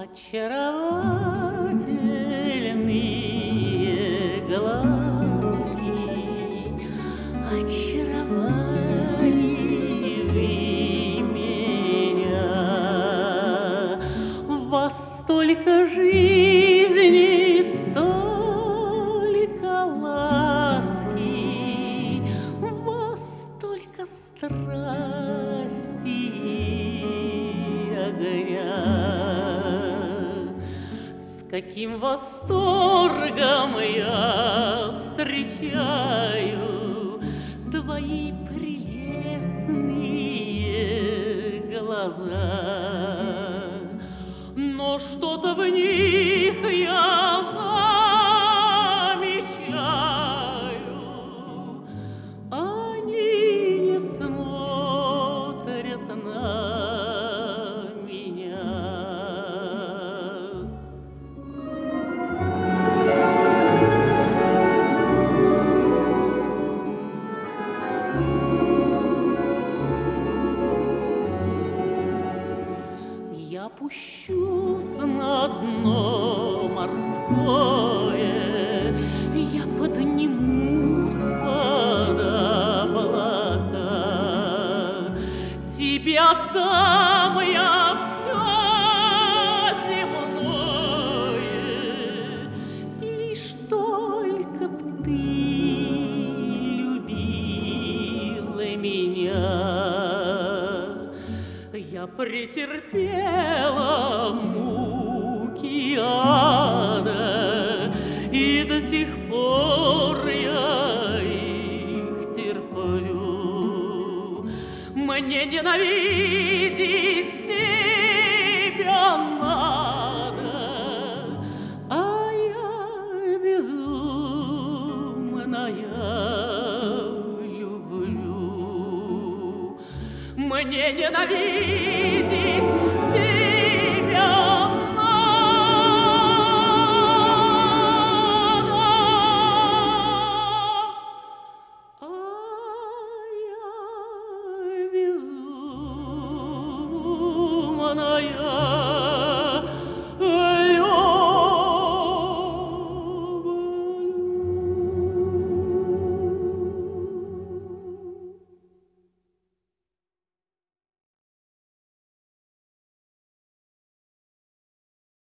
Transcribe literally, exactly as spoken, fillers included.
Очаровательные глазки, очаровали вы меня. Во столько жизни, столько ласки, во столько страсти и огня. С каким восторгом я встречаю твои прелестные глаза, но что-то в них я замечаю, они не смотрят на меня. Я пущусь на дно морское, я поднимусь под облака, тебе отдам я все земное, лишь только б ты любила меня. Я претерпела муки ада, и до сих пор я их терплю. Мне ненавидеть тебя надо, а я безумная люблю. Мне ненавидеть